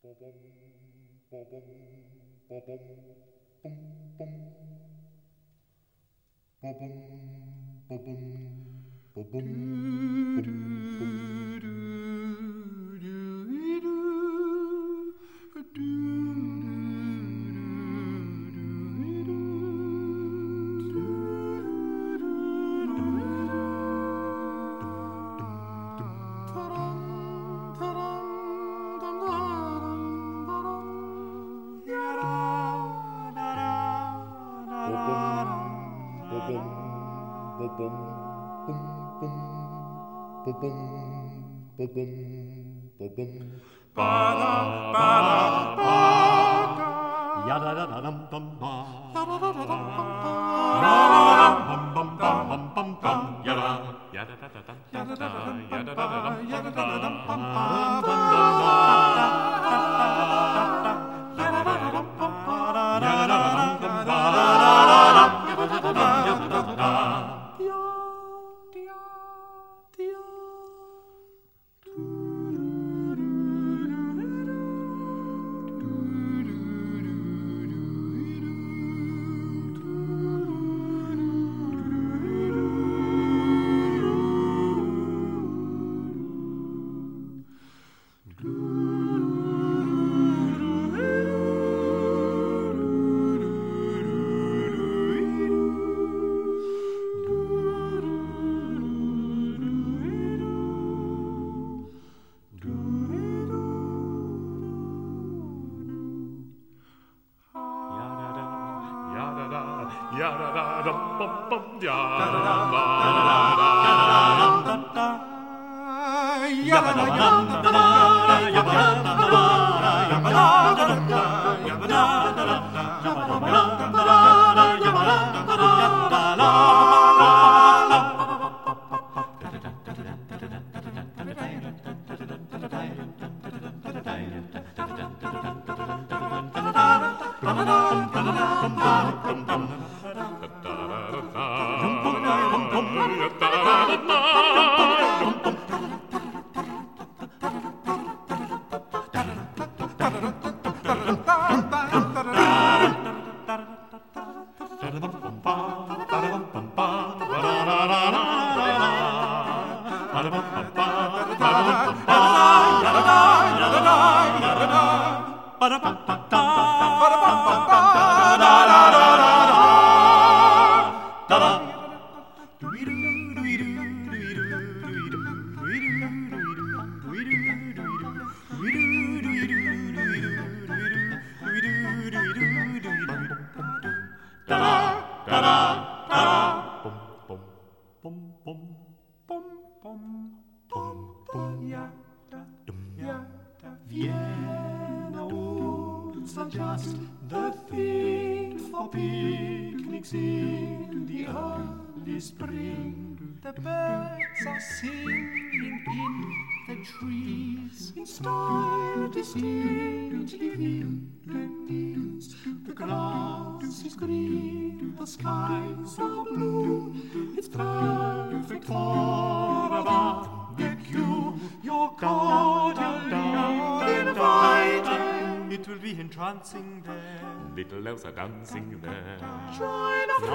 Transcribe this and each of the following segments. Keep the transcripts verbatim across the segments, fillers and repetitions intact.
Little elves are dancing there. Join of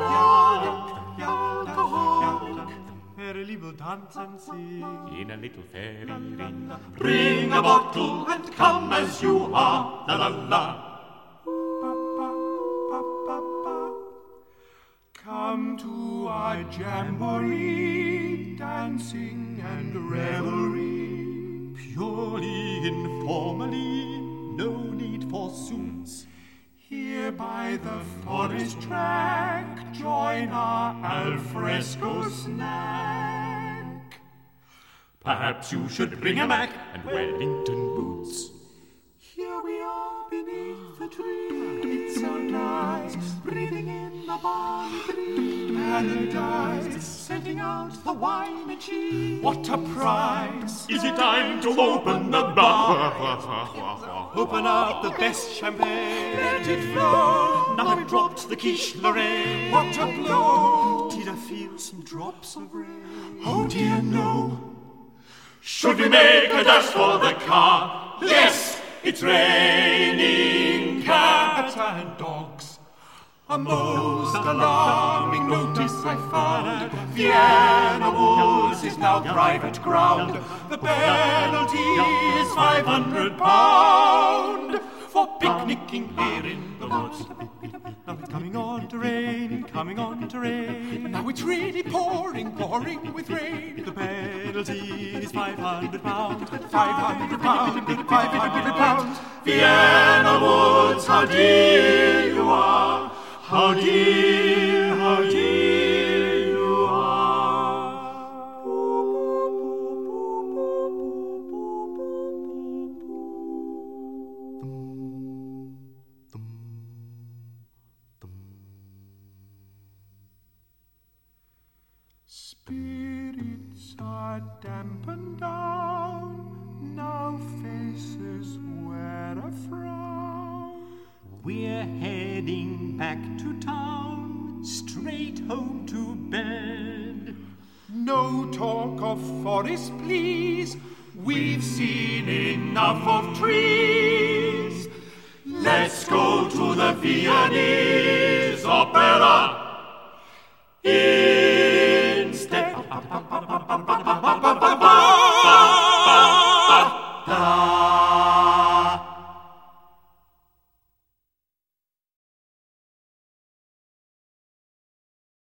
young alcoholic, merrily will dance and sing in a little fairy ring. Bring a bottle and come as you are, la la la. Come to our jamboree, dancing and revelry, purely informally, no need for suits. Here by the forest track, join our alfresco snack. Perhaps you should bring a Mac and Wellington boots. Here we are beneath the tree, it's so nice, breathing in the balmy breeze. Paradise, sending out the wine and cheese. What a prize! Is it time to open the bar? Open up the best champagne. Let it flow. Now we dropped the quiche Lorraine. What a blow! Did I feel some drops of rain? Oh dear no. Should we make a dash for the car? Yes! It's raining cats and dogs. A most alarming notice I found. Vienna Woods is now private ground. The penalty is five hundred pound for picnicking here in the woods. Now it's coming on to rain, coming on to rain. Now it's really pouring, pouring with rain. The penalty is five hundred pounds, five hundred pounds, five hundred pounds. Vienna Woods, how dear you are, how dear, how dear you are. Spirits are dampened down, now faces wear a frown. We're heading back to town, straight home to bed. No talk of forest, please. We've seen enough of trees. Let's go to the Viennese Opera instead.